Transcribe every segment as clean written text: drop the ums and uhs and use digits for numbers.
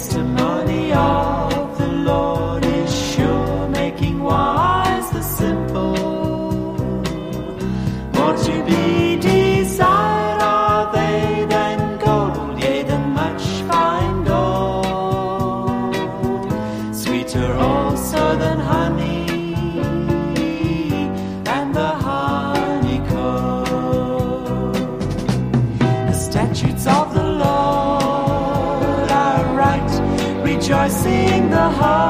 testimony of the Lord is sure, making wise the simple. More to be desired are they than gold, yea, than much fine gold. Sweeter also than honey, and the honeycomb. The statutes of the Lord are right, rejoicing the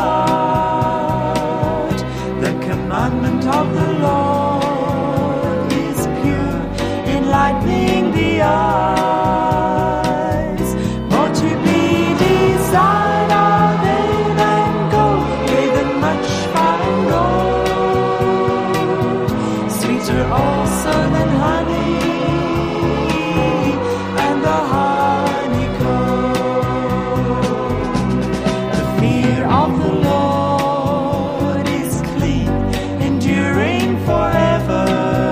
heart. The commandment of the Lord is pure, enlightening the eyes. More to be desired are they than gold, yea, than much fine gold. Sweeter also than honey, and the honeycomb. The fear of the Lord is clean, enduring forever.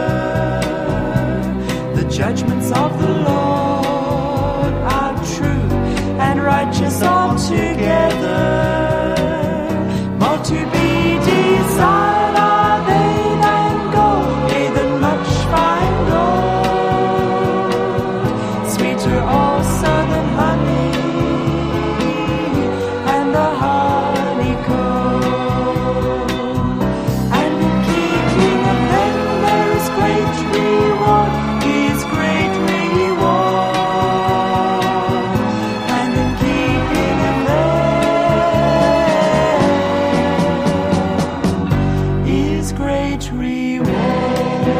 The judgments of the Lord are true and righteous altogether. More to be desired are they than gold, yea, than much fine gold. Sweeter also than honey, and the honeycomb. And in keeping of them there is great reward, is great reward. And in keeping of them is great reward.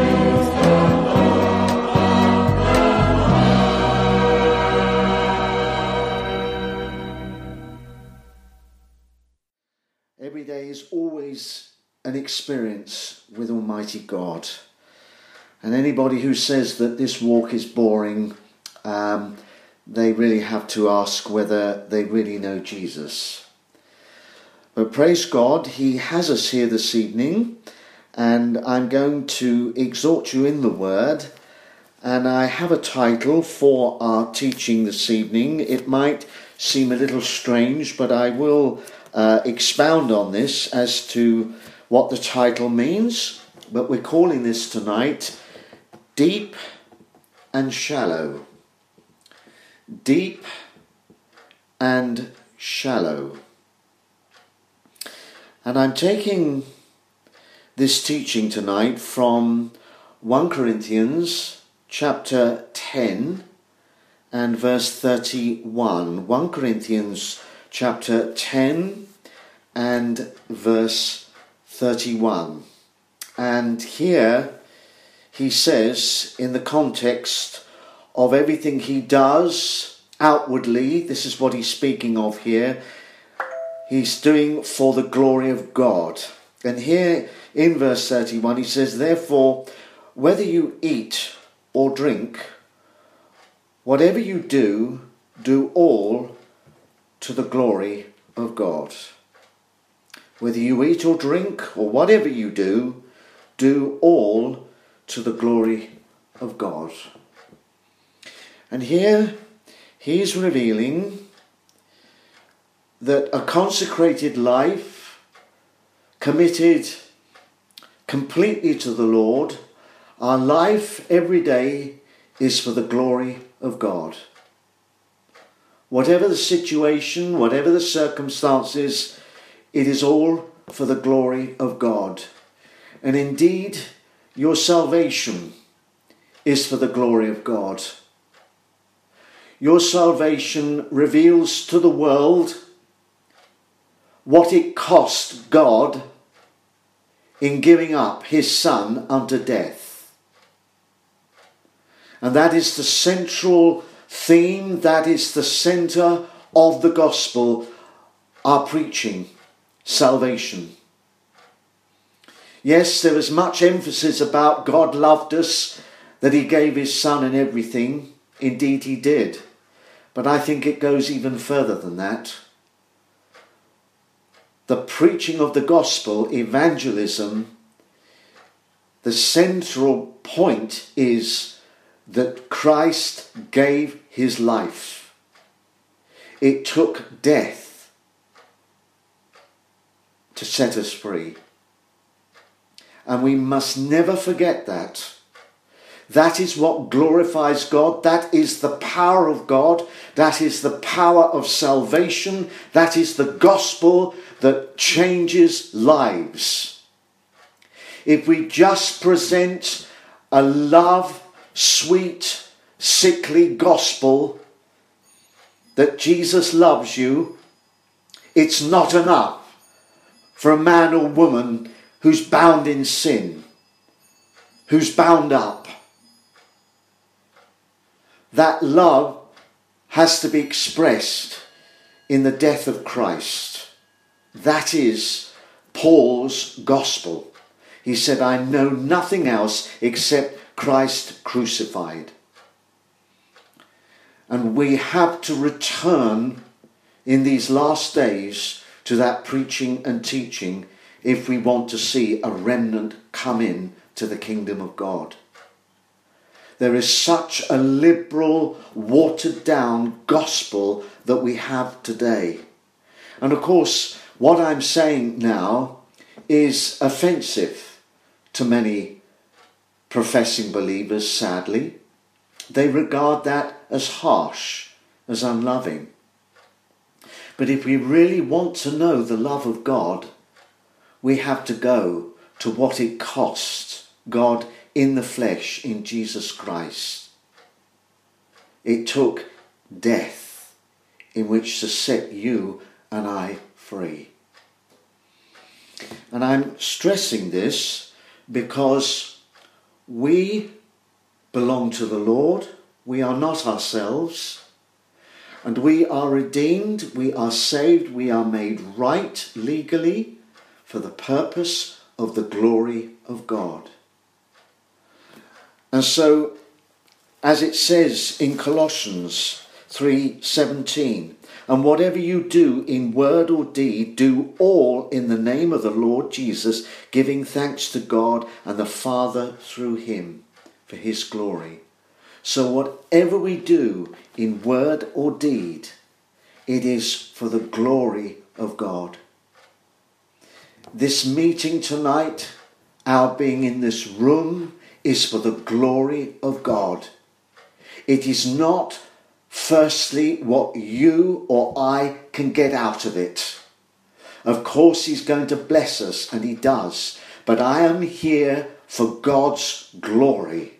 Every day is always an experience with Almighty God. And anybody who says that this walk is boring, they really have to ask whether they really know Jesus. But praise God, He has us here this evening, and I'm going to exhort you in the Word. And I have a title for our teaching this evening. It might seem a little strange, but I will expound on this as to what the title means. But we're calling this tonight Deep and Shallow. Deep and Shallow. And I'm taking this teaching tonight from 1 Corinthians chapter 10 and verse 31. 1 Corinthians chapter 10 and verse 31. And here he says, in the context of everything he does outwardly, this is what he's speaking of here, he's doing for the glory of God. And here in verse 31 he says, therefore, whether you eat or drink, whatever you do, do all to the glory of God. Whether you eat or drink or whatever you do, do all to the glory of God. And here he's revealing that a consecrated life, committed completely to the Lord, our life every day is for the glory of God. Whatever the situation, whatever the circumstances, it is all for the glory of God. And indeed, your salvation is for the glory of God. Your salvation reveals to the world what it cost God in giving up his Son unto death. And that is the central theme, that is the centre of the gospel, our preaching, salvation. Yes, there is much emphasis about God loved us, that he gave his Son and everything. Indeed he did. But I think it goes even further than that. The preaching of the gospel, evangelism, the central point is that Christ gave his life. It took death. to set us free. And we must never forget that. That is what glorifies God. That is the power of God. That is the power of salvation. That is the gospel that changes lives. If we just present a love, sweet, sickly gospel that Jesus loves you, it's not enough for a man or woman who's bound in sin, who's bound up. That love has to be expressed in the death of Christ. That is Paul's gospel. He said, I know nothing else except Christ crucified. And we have to return in these last days to that preaching and teaching if we want to see a remnant come in to the kingdom of God. There is such a liberal, watered down gospel that we have today. And of course, what I'm saying now is offensive to many professing believers, sadly. They regard that as harsh, as unloving. But if we really want to know the love of God, we have to go to what it cost God in the flesh in Jesus Christ. It took death in which to set you and I free. And I'm stressing this because we belong to the Lord. We are not ourselves. And we are redeemed, we are saved, we are made right legally for the purpose of the glory of God. And so, as it says in Colossians 3:17, and whatever you do in word or deed, do all in the name of the Lord Jesus, giving thanks to God and the Father through him for his glory. So whatever we do in word or deed, it is for the glory of God. This meeting tonight, our being in this room, is for the glory of God. It is not, firstly, what you or I can get out of it. Of course, he's going to bless us, and he does. But I am here for God's glory.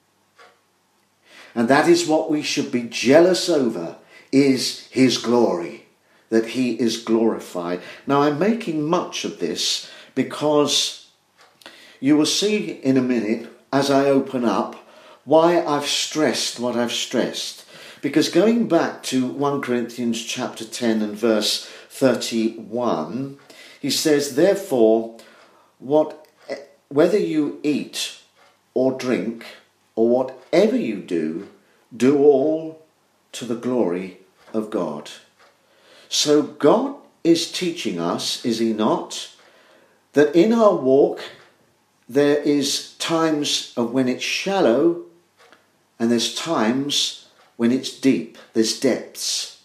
And that is what we should be jealous over, is his glory, that he is glorified. Now, I'm making much of this because you will see in a minute, as I open up, why I've stressed what I've stressed. Because going back to 1 Corinthians chapter 10 and verse 31, he says, therefore, whether you eat or drink or whatever you do, do all to the glory of God. So God is teaching us, is he not, that in our walk there is times of when it's shallow and there's times when it's deep, there's depths.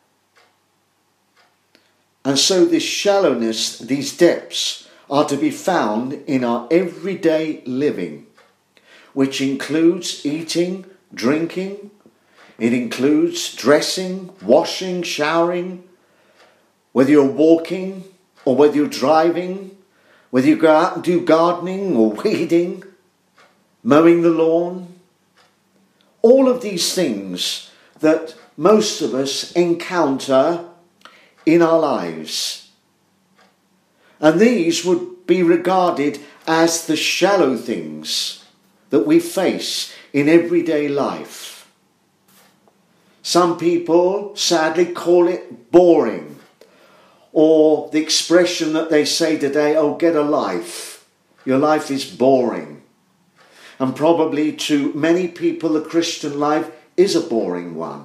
And so this shallowness, these depths are to be found in our everyday living, which includes eating, drinking, it includes dressing, washing, showering, whether you're walking or whether you're driving, whether you go out and do gardening or weeding, mowing the lawn, all of these things that most of us encounter in our lives. And these would be regarded as the shallow things that we face in everyday life. Some people sadly call it boring, or the expression that they say today, oh, get a life. Your life is boring. And probably to many people the Christian life is a boring one.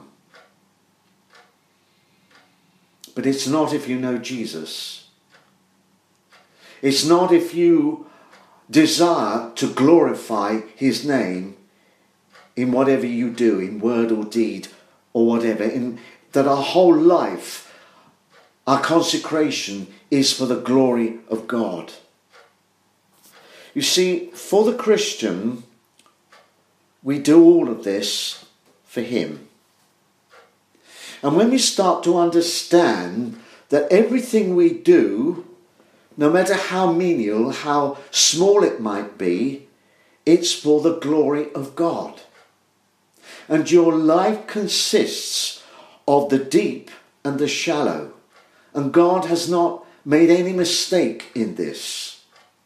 But it's not if you know Jesus. It's not if you desire to glorify his name in whatever you do, in word or deed or whatever, in that our whole life, our consecration is for the glory of God. You see, for the Christian, we do all of this for him. And when we start to understand that everything we do, no matter how menial, how small it might be, it's for the glory of God. And your life consists of the deep and the shallow. And God has not made any mistake in this.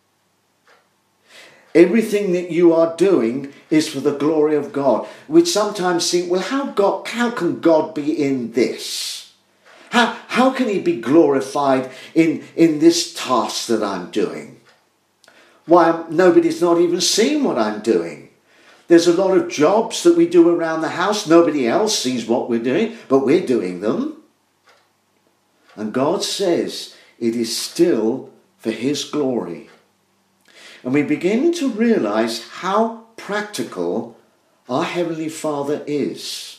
Everything that you are doing is for the glory of God. We sometimes think, well, how can God be in this? How can he be glorified in this task that I'm doing? Why, nobody's not even seen what I'm doing. There's a lot of jobs that we do around the house. Nobody else sees what we're doing, but we're doing them. And God says it is still for his glory. And we begin to realize how practical our Heavenly Father is.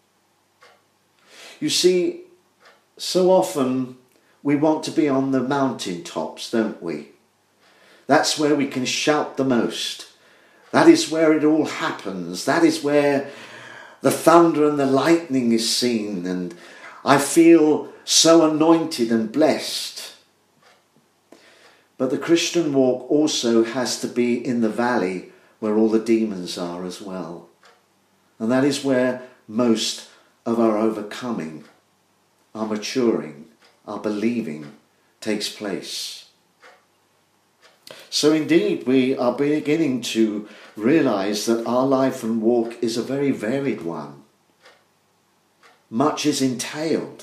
You see, so often we want to be on the mountaintops, don't we? That's where we can shout the most. That is where it all happens. That is where the thunder and the lightning is seen. And I feel so anointed and blessed. But the Christian walk also has to be in the valley where all the demons are as well. And that is where most of our overcoming, our maturing, our believing takes place. So indeed, we are beginning to realize that our life and walk is a very varied one. Much is entailed.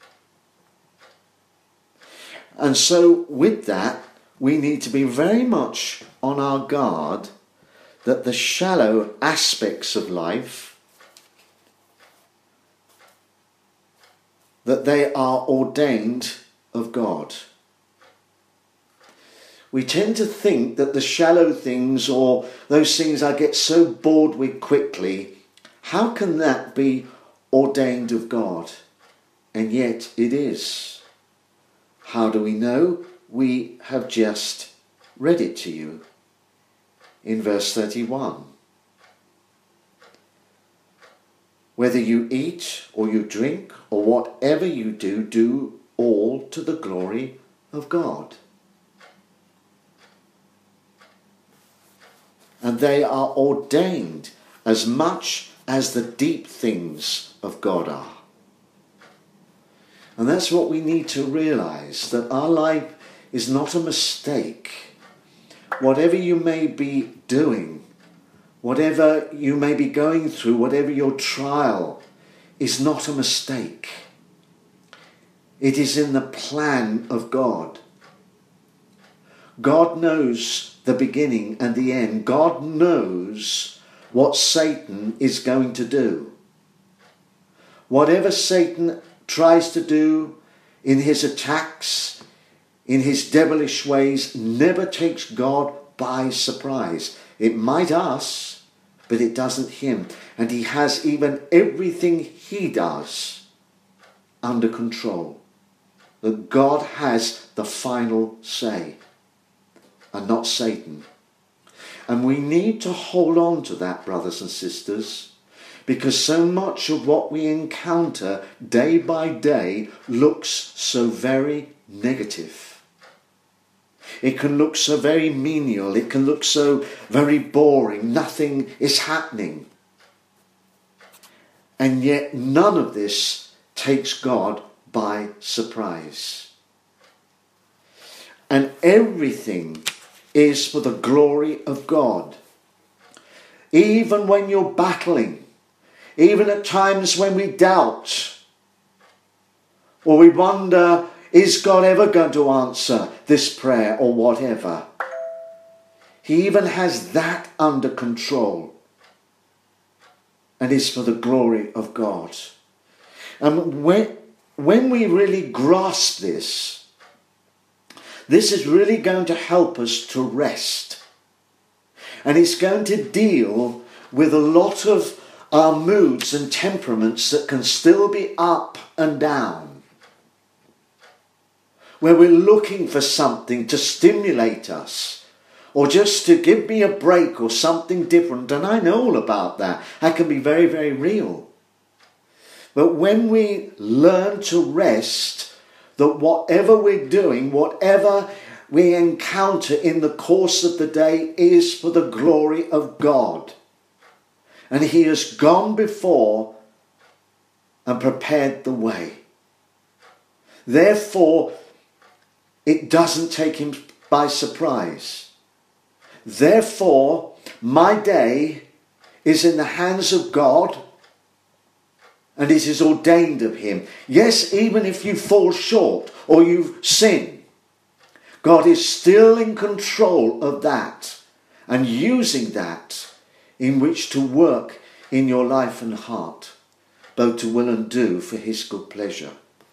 And so with that, we need to be very much on our guard that the shallow aspects of life, that they are ordained of God. We tend to think that the shallow things, or those things I get so bored with quickly, how can that be ordained of God? And yet it is. How do we know? We have just read it to you in verse 31. Whether you eat or you drink or whatever you do, do all to the glory of God. And they are ordained as much as the deep things of God are. And that's what we need to realize, that our life is not a mistake. Whatever you may be doing, whatever you may be going through, whatever your trial, is not a mistake. It is in the plan of God. God knows the beginning and the end. God knows what Satan is going to do. Whatever Satan tries to do in his attacks, in his devilish ways, never takes God by surprise. It might us, but it doesn't him. And he has even everything he does under control. That God has the final say, and not Satan. And we need to hold on to that, brothers and sisters, because so much of what we encounter day by day looks so very negative. It can look so very menial. It can look so very boring. Nothing is happening. And yet none of this takes God by surprise. And everything is for the glory of God. Even when you're battling, even at times when we doubt, or we wonder, is God ever going to answer this prayer or whatever? He even has that under control, and is for the glory of God. And when we really grasp this, this is really going to help us to rest. And it's going to deal with a lot of our moods and temperaments that can still be up and down. where we're looking for something to stimulate us, or just to give me a break or something different. And I know all about that. That can be very, very real. But when we learn to rest, that whatever we're doing, whatever we encounter in the course of the day is for the glory of God. And He has gone before and prepared the way. Therefore, it doesn't take Him by surprise. Therefore, my day is in the hands of God, and it is ordained of Him. Yes, even if you fall short or you sin, God is still in control of that and using that in which to work in your life and heart, both to will and do for His good pleasure.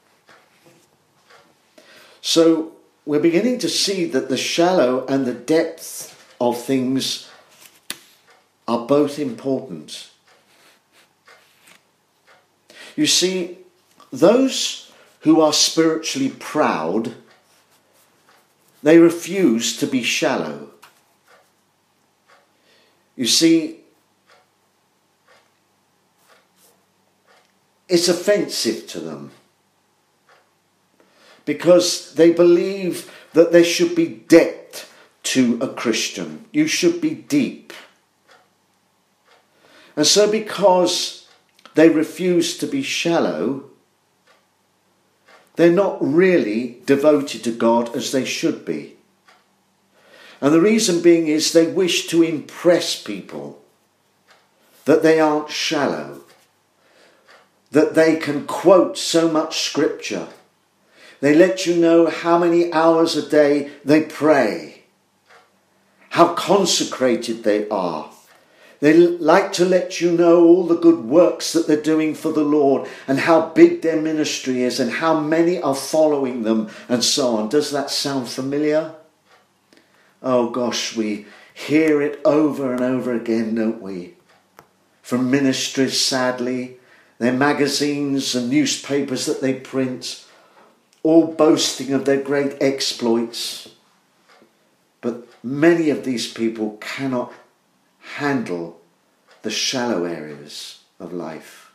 So we're beginning to see that the shallow and the depth of things are both important. You see, those who are spiritually proud, they refuse to be shallow. You see, it's offensive to them because they believe that there should be depth to a Christian. You should be deep. And so because they refuse to be shallow, they're not really devoted to God as they should be. And the reason being is they wish to impress people that they aren't shallow, that they can quote so much scripture. They let you know how many hours a day they pray, how consecrated they are. They like to let you know all the good works that they're doing for the Lord and how big their ministry is and how many are following them and so on. Does that sound familiar? Oh gosh, we hear it over and over again, don't we? From ministries, sadly, their magazines and newspapers that they print, all boasting of their great exploits. But many of these people cannot handle the shallow areas of life.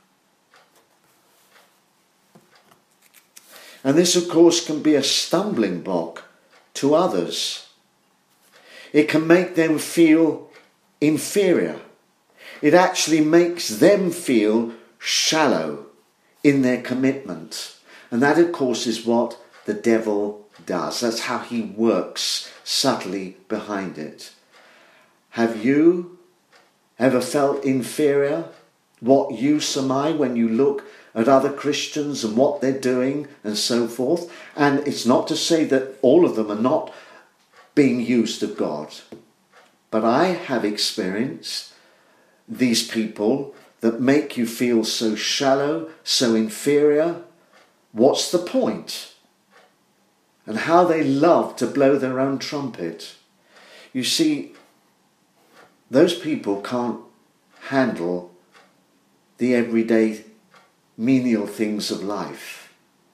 And this, of course, can be a stumbling block to others. It can make them feel inferior. It actually makes them feel shallow in their commitment. And that, of course, is what the devil does. That's how he works subtly behind it. Have you ever felt inferior? What use am I when you look at other Christians and what they're doing and so forth? And it's not to say that all of them are not being used of God. But I have experienced these people that make you feel so shallow, so inferior. What's the point? And how they love to blow their own trumpet. You see, those people can't handle the everyday menial things of life.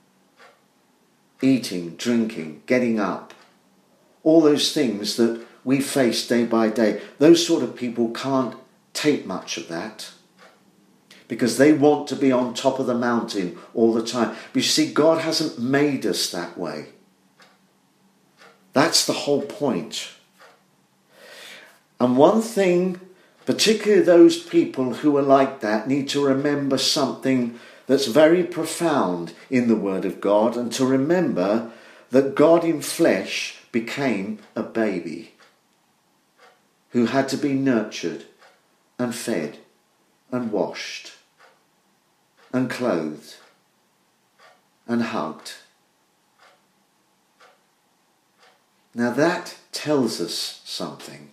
Eating, drinking, getting up. All those things that we face day by day. Those sort of people can't take much of that. Because they want to be on top of the mountain all the time. But you see, God hasn't made us that way. That's the whole point. And one thing, particularly those people who are like that, need to remember something that's very profound in the Word of God, and to remember that God in flesh became a baby who had to be nurtured and fed and washed and clothed and hugged. Now that tells us something.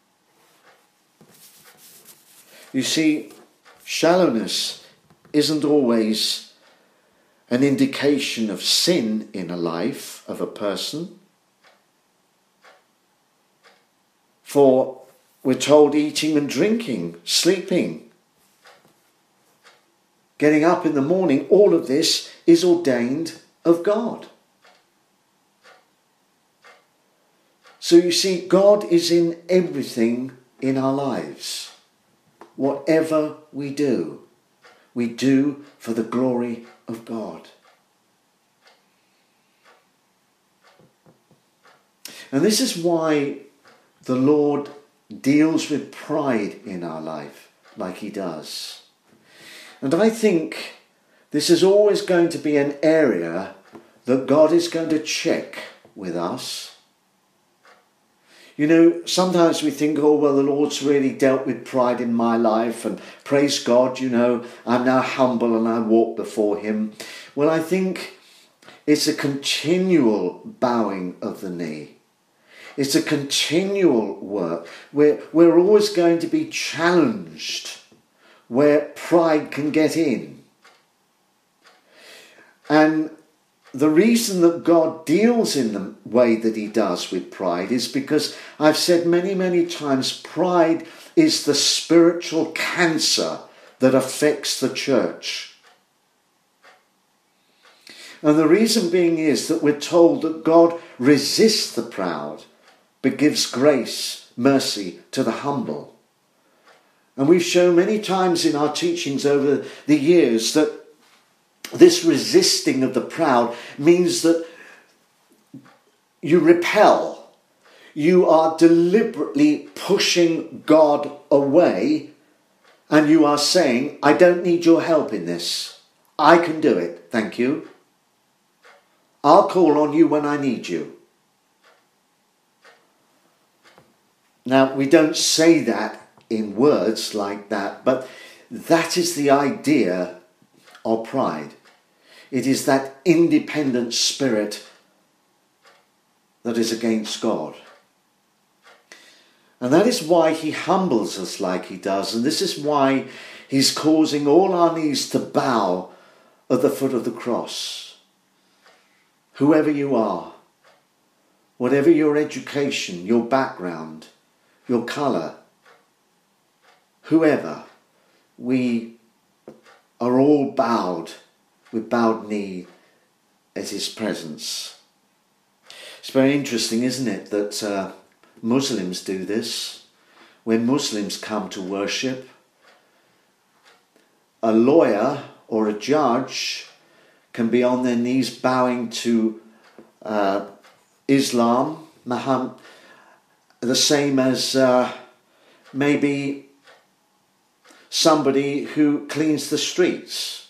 You see, shallowness isn't always an indication of sin in a life of a person. For we're told eating and drinking, sleeping, getting up in the morning, all of this is ordained of God. So you see, God is in everything in our lives. Whatever we do for the glory of God. And this is why the Lord deals with pride in our life like he does. And I think this is always going to be an area that God is going to check with us. You know, sometimes we think, oh, well, the Lord's really dealt with pride in my life, and praise God, you know, I'm now humble and I walk before him. Well, I think it's a continual bowing of the knee. It's a continual work where we're always going to be challenged where pride can get in. And the reason that God deals in the way that he does with pride is because I've said many, many times, pride is the spiritual cancer that affects the church. And the reason being is that we're told that God resists the proud, but gives grace, mercy to the humble. And we've shown many times in our teachings over the years that this resisting of the proud means that you repel. You are deliberately pushing God away, and you are saying, I don't need your help in this. I can do it, thank you. I'll call on you when I need you. Now, we don't say that in words like that, but that is the idea of pride. It is that independent spirit that is against God. And that is why he humbles us like he does. And this is why he's causing all our knees to bow at the foot of the cross. Whoever you are, whatever your education, your background, your colour, whoever, we are all bowed with bowed knee at his presence. It's very interesting, isn't it, that Muslims do this. When Muslims come to worship, a lawyer or a judge can be on their knees bowing to Islam, Muhammad, the same as maybe somebody who cleans the streets.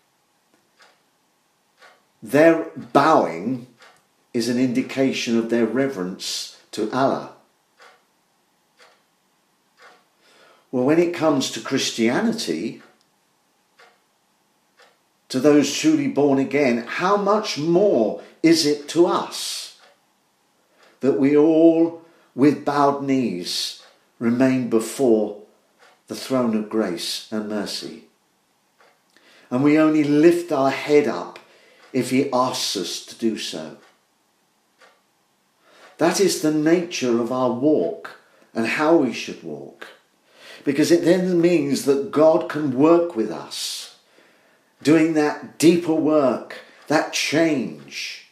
Their bowing is an indication of their reverence to Allah. Well, when it comes to Christianity, to those truly born again, how much more is it to us that we all, with bowed knees, remain before the throne of grace and mercy? And we only lift our head up if he asks us to do so. That is the nature of our walk and how we should walk. Because it then means that God can work with us, doing that deeper work, that change.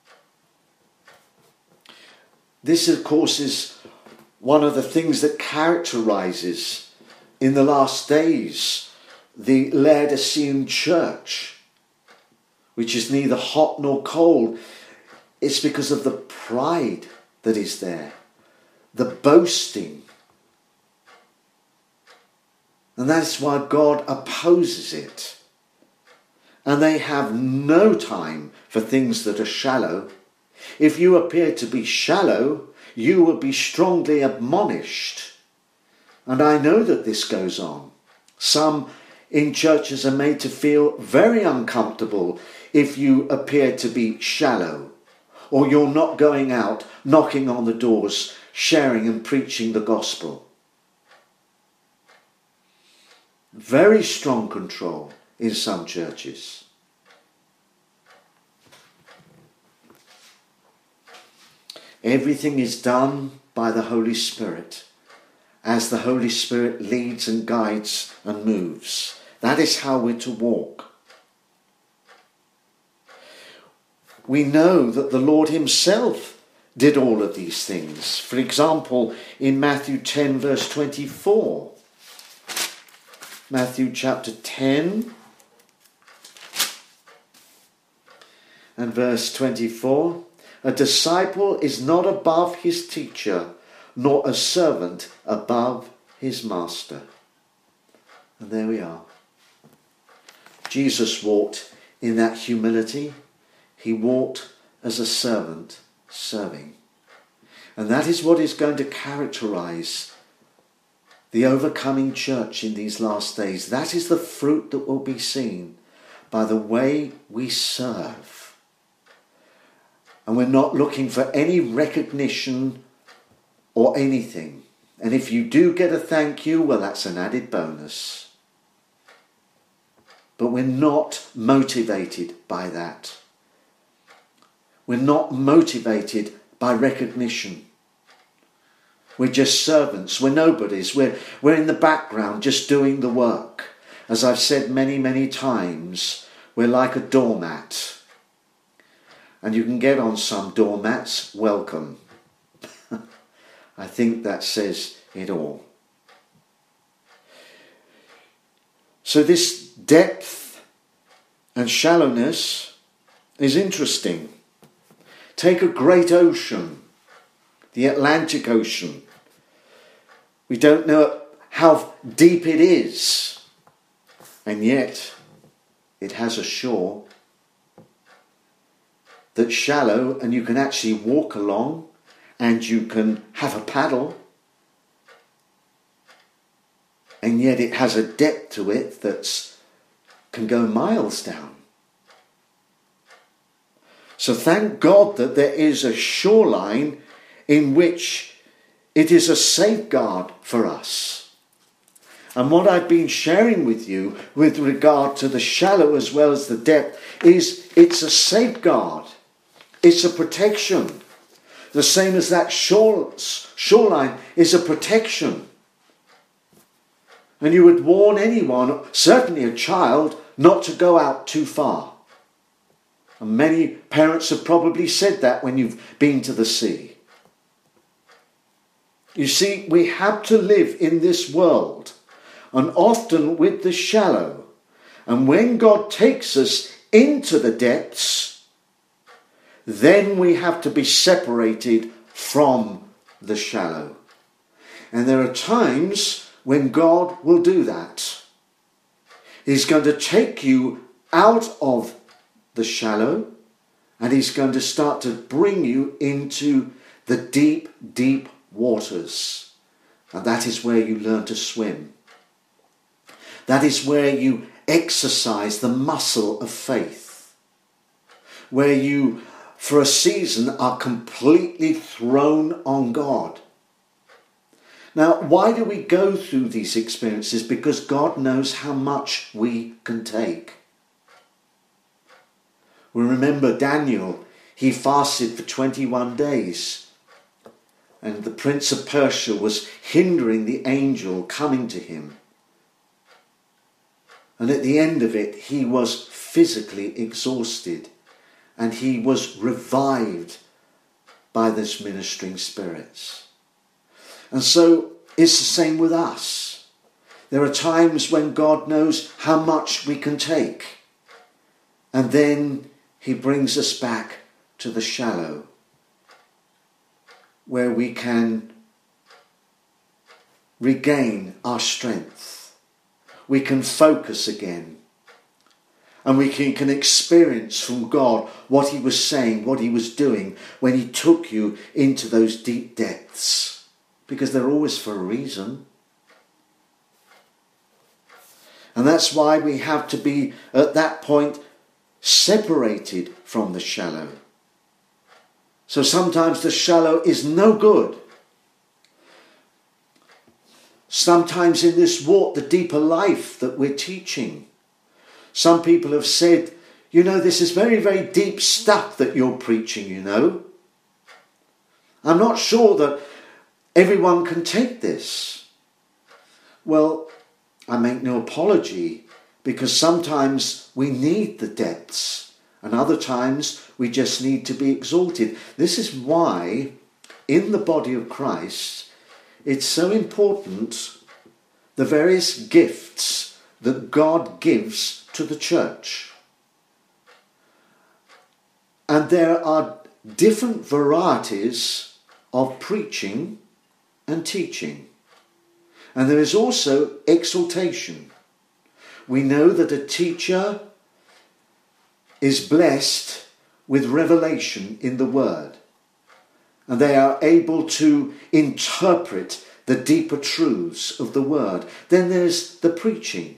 This, of course, is one of the things that characterises in the last days the Laodicean church, which is neither hot nor cold. It's because of the pride that is there, the boasting. And that's why God opposes it. And they have no time for things that are shallow. If you appear to be shallow, you will be strongly admonished. And I know that this goes on. Some in churches are made to feel very uncomfortable if you appear to be shallow, or you're not going out, knocking on the doors, sharing and preaching the gospel. Very strong control in some churches. Everything is done by the Holy Spirit, as the Holy Spirit leads and guides and moves. That is how we're to walk. We know that the Lord himself did all of these things. For example, in Matthew 10 verse 24. Matthew chapter 10 and verse 24. A disciple is not above his teacher, nor a servant above his master. And there we are. Jesus walked in that humility. He walked as a servant, serving. And that is what is going to characterize the overcoming church in these last days. That is the fruit that will be seen by the way we serve. And we're not looking for any recognition or anything. And if you do get a thank you, well, that's an added bonus. But we're not motivated by that. We're not motivated by recognition. We're just servants. We're nobodies. We're in the background just doing the work. As I've said many, many times, we're like a doormat. And you can get on some doormats. Welcome. I think that says it all. So this depth and shallowness is interesting. Take a great ocean, the Atlantic Ocean. We don't know how deep it is, and yet it has a shore that's shallow, and you can actually walk along and you can have a paddle, and yet it has a depth to it that can go miles down. So thank God that there is a shoreline in which it is a safeguard for us. And what I've been sharing with you with regard to the shallow as well as the depth is it's a safeguard. It's a protection. The same as that shoreline is a protection. And you would warn anyone, certainly a child, not to go out too far. And many parents have probably said that when you've been to the sea. You see, we have to live in this world, and often with the shallow. And when God takes us into the depths, then we have to be separated from the shallow. And there are times when God will do that. He's going to take you out of the shallow, and he's going to start to bring you into the deep, deep waters. And that is where you learn to swim. That is where you exercise the muscle of faith. Where you, for a season, are completely thrown on God. Now, why do we go through these experiences? Because God knows how much we can take. We remember Daniel, he fasted for 21 days. And the prince of Persia was hindering the angel coming to him. And at the end of it, he was physically exhausted. And he was revived by this ministering spirits. And so it's the same with us. There are times when God knows how much we can take. And then he brings us back to the shallow, where we can regain our strength. We can focus again. And we can experience from God what he was saying, what he was doing when he took you into those deep depths. Because they're always for a reason. And that's why we have to be, at that point, separated from the shallow. So sometimes the shallow is no good. Sometimes in this walk, the deeper life that we're teaching, some people have said, this is very, very deep stuff that you're preaching, I'm not sure that everyone can take this. Well, I make no apology, because sometimes we need the depths And other times we just need to be exalted. This is why in the body of Christ it's so important the various gifts that God gives to the church. And there are different varieties of preaching and teaching. And there is also exaltation. We know that a teacher is blessed with revelation in the word, and they are able to interpret the deeper truths of the word. Then there's the preaching,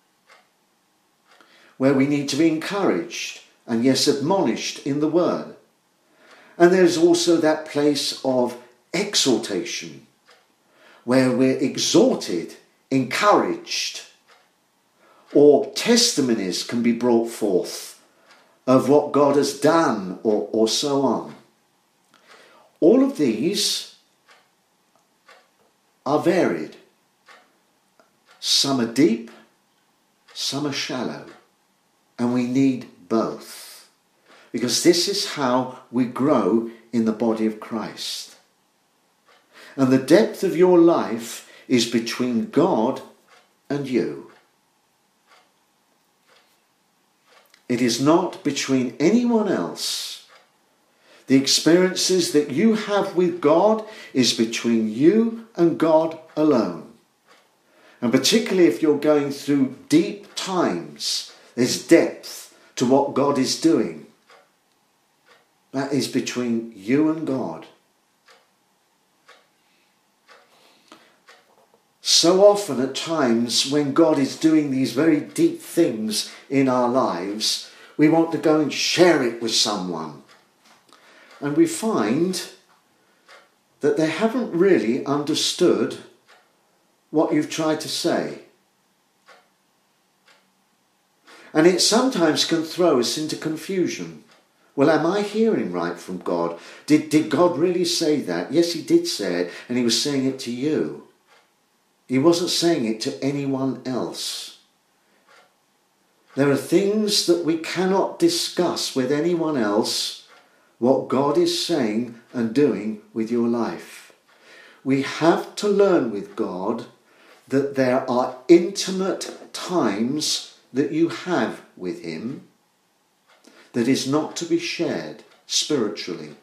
where we need to be encouraged and yes, admonished in the word. And there's also that place of exaltation, where we're exhorted, encouraged, or testimonies can be brought forth of what God has done, or so on. All of these are varied. Some are deep, some are shallow, and we need both, because this is how we grow in the body of Christ. And the depth of your life is between God and you. It is not between anyone else. The experiences that you have with God is between you and God alone. And particularly if you're going through deep times, there's depth to what God is doing. That is between you and God. So often at times when God is doing these very deep things in our lives, we want to go and share it with someone. And we find that they haven't really understood what you've tried to say. And it sometimes can throw us into confusion. Well, am I hearing right from God? Did God really say that? Yes, he did say it, and he was saying it to you. He wasn't saying it to anyone else. There are things that we cannot discuss with anyone else, what God is saying and doing with your life. We have to learn with God that there are intimate times that you have with him that is not to be shared spiritually.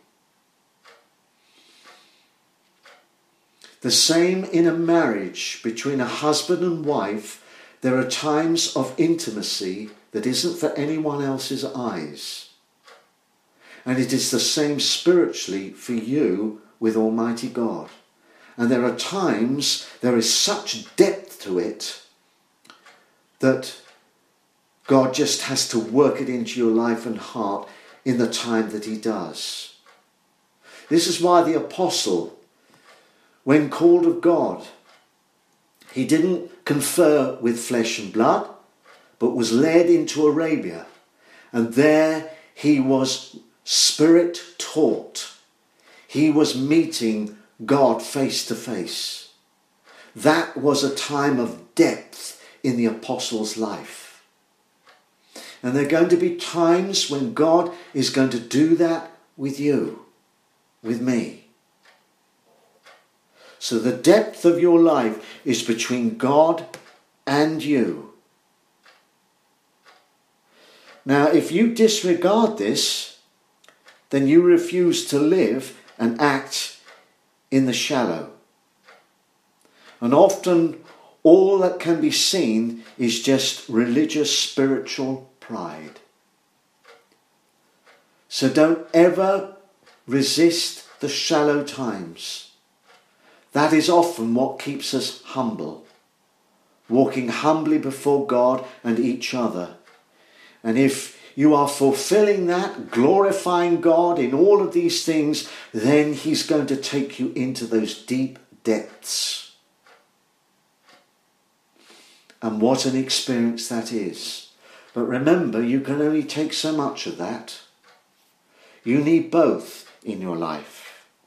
The same in a marriage between a husband and wife. There are times of intimacy that isn't for anyone else's eyes. And it is the same spiritually for you with Almighty God. And there are times there is such depth to it that God just has to work it into your life and heart in the time that he does. This is why the apostle, when called of God, he didn't confer with flesh and blood, but was led into Arabia. And there he was spirit taught. He was meeting God face to face. That was a time of depth in the apostle's life. And there are going to be times when God is going to do that with you, with me. So the depth of your life is between God and you. Now, if you disregard this, then you refuse to live and act in the shallow. And often all that can be seen is just religious, spiritual pride. So don't ever resist the shallow times. That is often what keeps us humble, walking humbly before God and each other. And if you are fulfilling that, glorifying God in all of these things, then he's going to take you into those deep depths. And what an experience that is. But remember, you can only take so much of that. You need both in your life.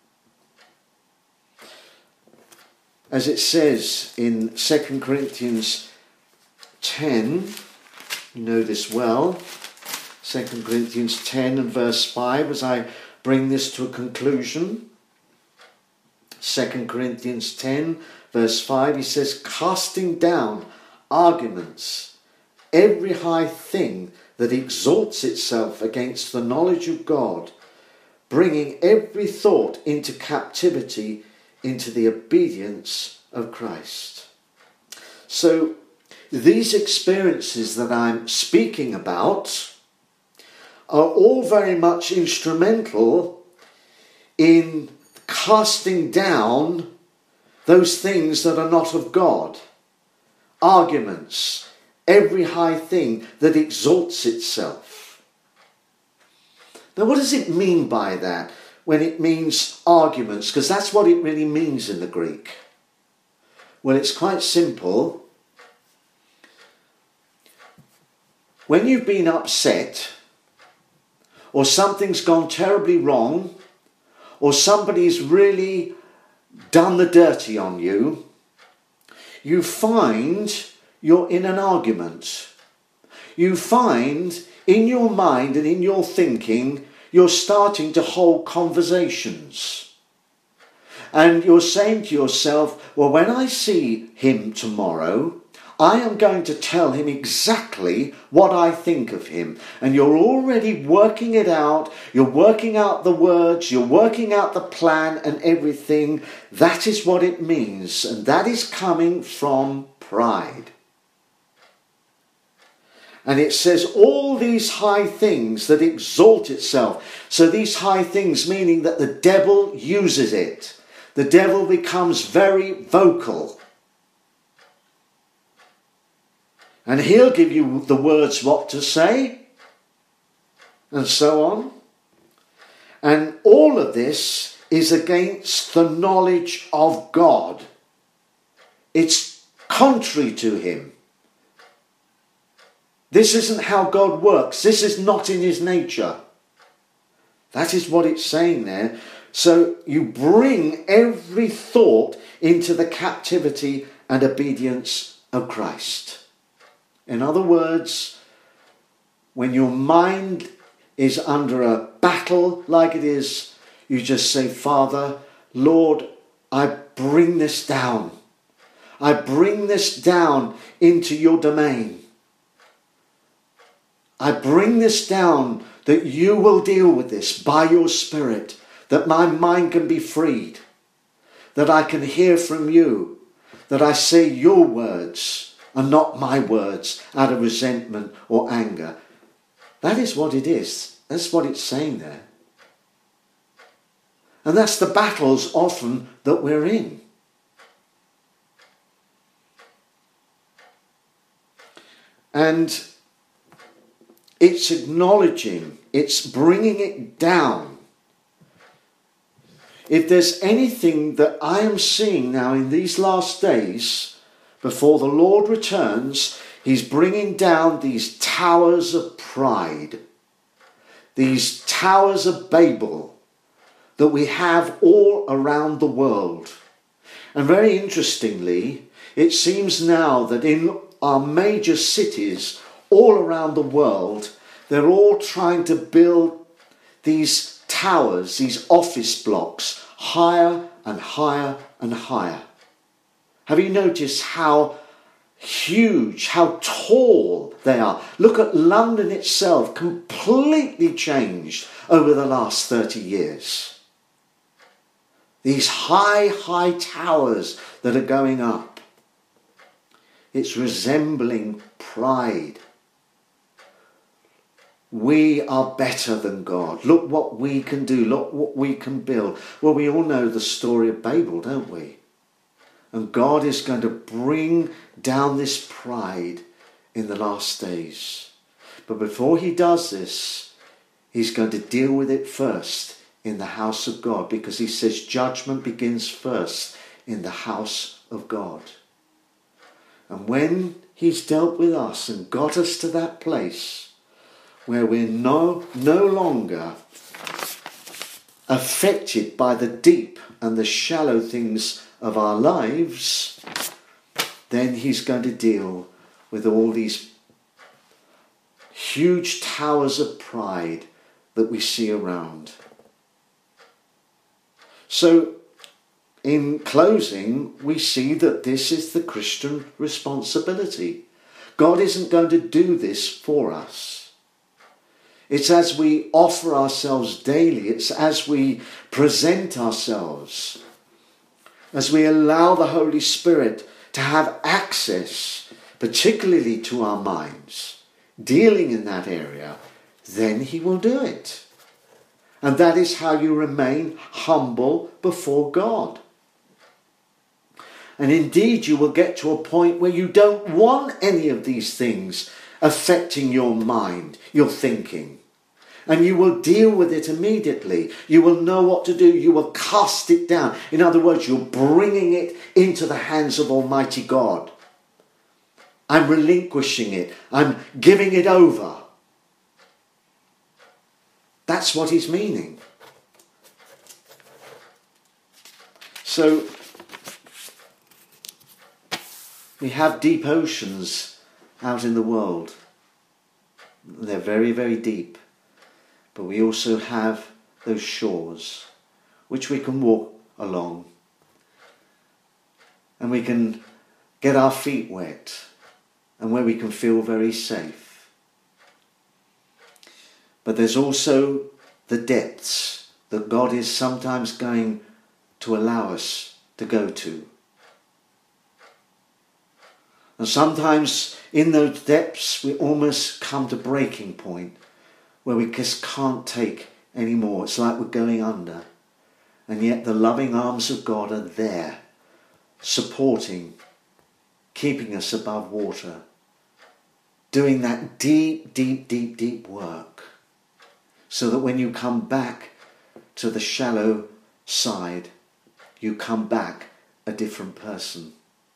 As it says in 2 Corinthians 10, you know this well, 2 Corinthians 10 and verse 5 as I bring this to a conclusion. 2 Corinthians 10 verse 5, he says, casting down arguments, every high thing that exalts itself against the knowledge of God, bringing every thought into captivity into the obedience of Christ. So these experiences that I'm speaking about are all very much instrumental in casting down those things that are not of God. Arguments, every high thing that exalts itself. Now, what does it mean by that when it means arguments? Because that's what it really means in the Greek. Well, it's quite simple. When you've been upset, or something's gone terribly wrong, or somebody's really done the dirty on you, you find you're in an argument. You find in your mind and in your thinking, you're starting to hold conversations. And you're saying to yourself, well, when I see him tomorrow, I am going to tell him exactly what I think of him. And you're already working it out. You're working out the words. You're working out the plan and everything. That is what it means. And that is coming from pride. And it says all these high things that exalt itself. So these high things meaning that the devil uses it. The devil becomes very vocal. And he'll give you the words what to say, and so on. And all of this is against the knowledge of God. It's contrary to him. This isn't how God works. This is not in his nature. That is what it's saying there. So you bring every thought into the captivity and obedience of Christ. In other words, when your mind is under a battle like it is, you just say, Father, Lord, I bring this down. I bring this down into your domain. I bring this down that you will deal with this by your Spirit, that my mind can be freed, that I can hear from you, that I say your words and not my words out of resentment or anger. That is what it is. That's what it's saying there. And that's the battles often that we're in. And it's acknowledging, it's bringing it down. If there's anything that I am seeing now in these last days, before the Lord returns, he's bringing down these towers of pride, these towers of Babel that we have all around the world. And very interestingly, it seems now that in our major cities all around the world, they're all trying to build these towers, these office blocks, higher and higher and higher. Have you noticed how huge, how tall they are? Look at London itself, completely changed over the last 30 years. These high, high towers that are going up. It's resembling pride. We are better than God. Look what we can do. Look what we can build. Well, we all know the story of Babel, don't we? And God is going to bring down this pride in the last days. But before he does this, he's going to deal with it first in the house of God, because he says judgment begins first in the house of God. And when he's dealt with us and got us to that place where we're no longer affected by the deep and the shallow things of our lives, then he's going to deal with all these huge towers of pride that we see around. So, in closing, we see that this is the Christian responsibility. God isn't going to do this for us. It's as we offer ourselves daily, it's as we present ourselves, as we allow the Holy Spirit to have access, particularly to our minds, dealing in that area, then he will do it. And that is how you remain humble before God. And indeed, you will get to a point where you don't want any of these things affecting your mind, your thinking. And you will deal with it immediately. You will know what to do. You will cast it down. In other words, you're bringing it into the hands of Almighty God. I'm relinquishing it. I'm giving it over. That's what he's meaning. So, we have deep oceans out in the world. They're very, very deep. But we also have those shores which we can walk along. And we can get our feet wet and where we can feel very safe. But there's also the depths that God is sometimes going to allow us to go to. And sometimes in those depths we almost come to breaking point where we just can't take any more. It's like we're going under. And yet the loving arms of God are there, supporting, keeping us above water, doing that deep, deep, deep, deep work. So that when you come back to the shallow side, you come back a different person.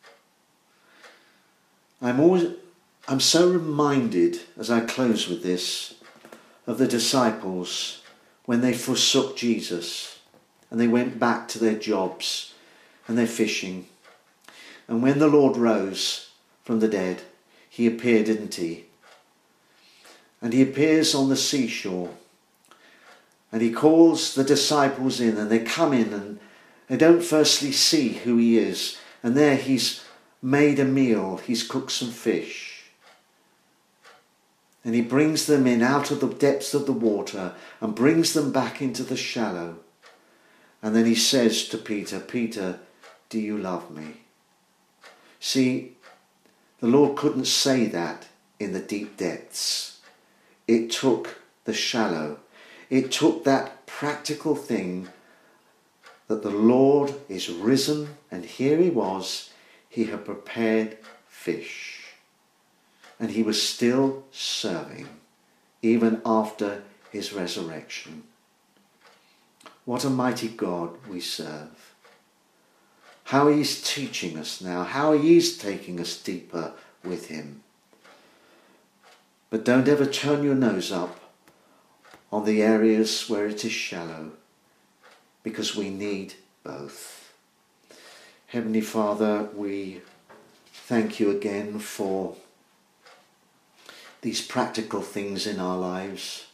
I'm so reminded, as I close with this, of the disciples when they forsook Jesus and they went back to their jobs and their fishing. And when the Lord rose from the dead, he appeared, didn't he? And he appears on the seashore and he calls the disciples in, and they come in and they don't firstly see who he is. And there he's made a meal, he's cooked some fish. And he brings them in out of the depths of the water and brings them back into the shallow. And then he says to Peter, Peter, do you love me? See, the Lord couldn't say that in the deep depths. It took the shallow. It took that practical thing that the Lord is risen, and here he was. He had prepared fish. And he was still serving, even after his resurrection. What a mighty God we serve. How he's teaching us now, how he is taking us deeper with him. But don't ever turn your nose up on the areas where it is shallow, because we need both. Heavenly Father, we thank you again for these practical things in our lives.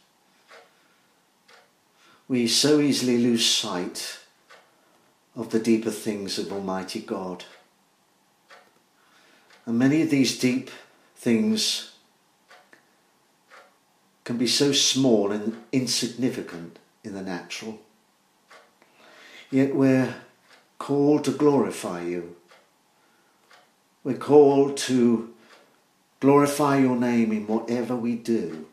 We so easily lose sight of the deeper things of Almighty God. And many of these deep things can be so small and insignificant in the natural. Yet we're called to glorify you. We're called to glorify your name in whatever we do.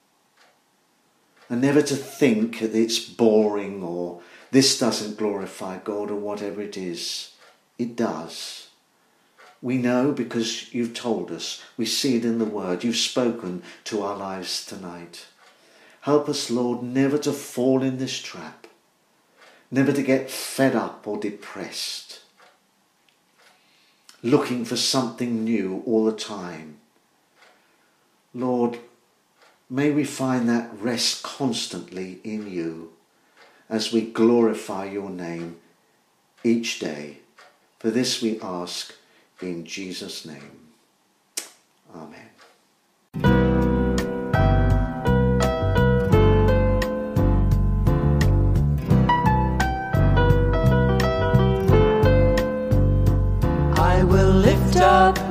And never to think that it's boring or this doesn't glorify God or whatever it is. It does. We know because you've told us. We see it in the Word. You've spoken to our lives tonight. Help us, Lord, never to fall in this trap. Never to get fed up or depressed. Looking for something new all the time. Lord, may we find that rest constantly in you as we glorify your name each day. For this we ask in Jesus' name. Amen.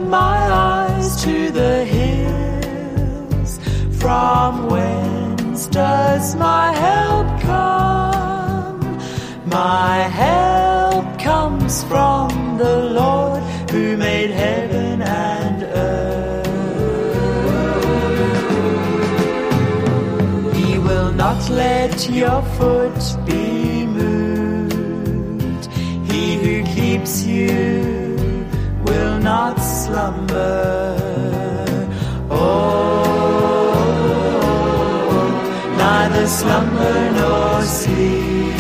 my eyes to the hills. From whence does my help come? My help comes from the Lord who made heaven and earth. He will not let your foot be moved. He who keeps you will not slumber. Oh, neither slumber nor sleep.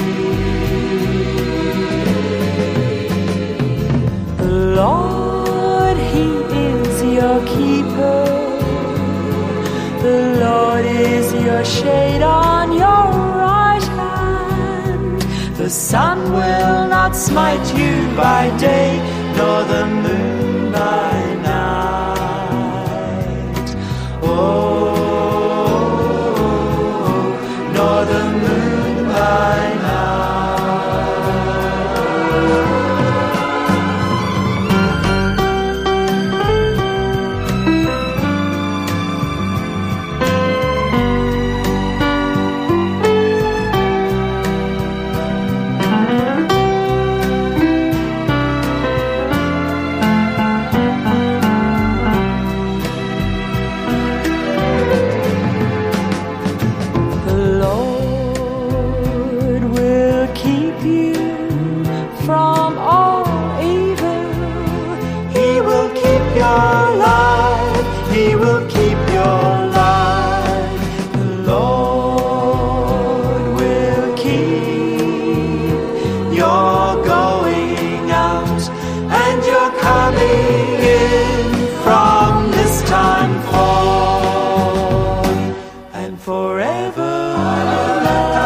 The Lord, He is your keeper. The Lord is your shade on your right hand. The sun will not smite you by day, nor the moon by night. Oh, nor the moon by night. Forever.